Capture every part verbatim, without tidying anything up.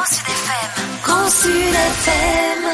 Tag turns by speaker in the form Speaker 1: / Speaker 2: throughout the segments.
Speaker 1: Grand Sud F M. Grand Sud F M.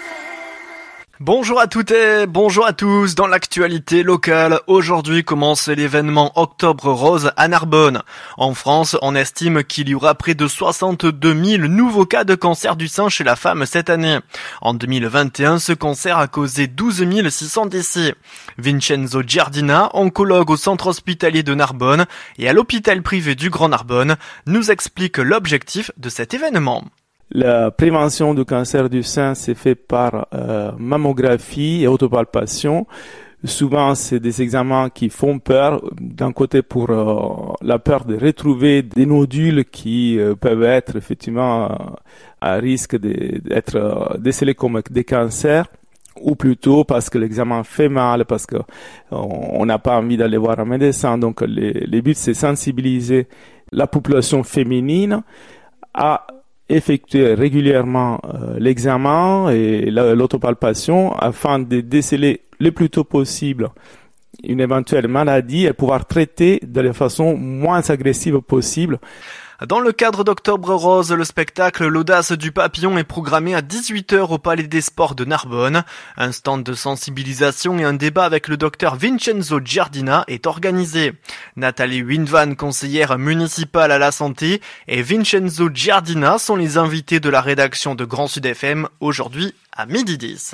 Speaker 2: Bonjour à toutes et bonjour à tous. Dans l'actualité locale, aujourd'hui commence l'événement Octobre Rose à Narbonne. En France, on estime qu'il y aura près de soixante-deux mille nouveaux cas de cancer du sein chez la femme cette année. En deux mille vingt et un, ce cancer a causé douze mille six cents décès. Vincenzo Giardina, oncologue au centre hospitalier de Narbonne et à l'hôpital privé du Grand Narbonne, nous explique l'objectif de cet événement.
Speaker 3: La prévention du cancer du sein s'est faite par euh, mammographie et autopalpation. Souvent, c'est des examens qui font peur. D'un côté, pour euh, la peur de retrouver des nodules qui euh, peuvent être effectivement euh, à risque de, d'être euh, décelés comme des cancers, ou plutôt parce que l'examen fait mal, parce que on n'a pas envie d'aller voir un médecin. Donc, les, les buts, c'est sensibiliser la population féminine à effectuer régulièrement euh, l'examen et la, l'autopalpation afin de déceler le plus tôt possible une éventuelle maladie et pouvoir traiter de la façon moins agressive possible.
Speaker 2: Dans le cadre d'Octobre Rose, le spectacle L'Audace du Papillon est programmé à dix-huit heures au Palais des Sports de Narbonne. Un stand de sensibilisation et un débat avec le docteur Vincenzo Giardina est organisé. Nathalie Windvan, conseillère municipale à la santé, et Vincenzo Giardina sont les invités de la rédaction de Grand Sud F M aujourd'hui à midi dix.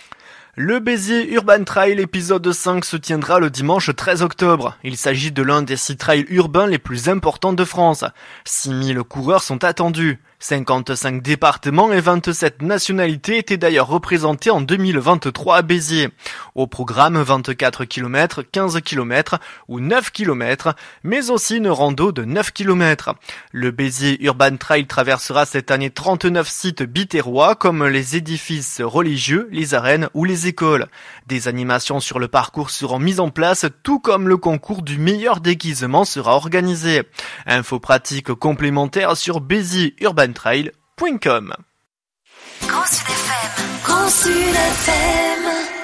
Speaker 2: Le Béziers Urban Trail épisode cinq se tiendra le dimanche treize octobre. Il s'agit de l'un des six trails urbains les plus importants de France. six mille coureurs sont attendus. cinquante-cinq départements et vingt-sept nationalités étaient d'ailleurs représentés en deux mille vingt-trois à Béziers. Au programme, vingt-quatre kilomètres, quinze kilomètres ou neuf kilomètres, mais aussi une rando de neuf kilomètres. Le Béziers Urban Trail traversera cette année trente-neuf sites biterrois comme les édifices religieux, les arènes ou les écoles. Des animations sur le parcours seront mises en place, tout comme le concours du meilleur déguisement sera organisé. Infos pratiques complémentaires sur béziers urban trail point com.
Speaker 1: Grand Sud F M. Grand Sud F M.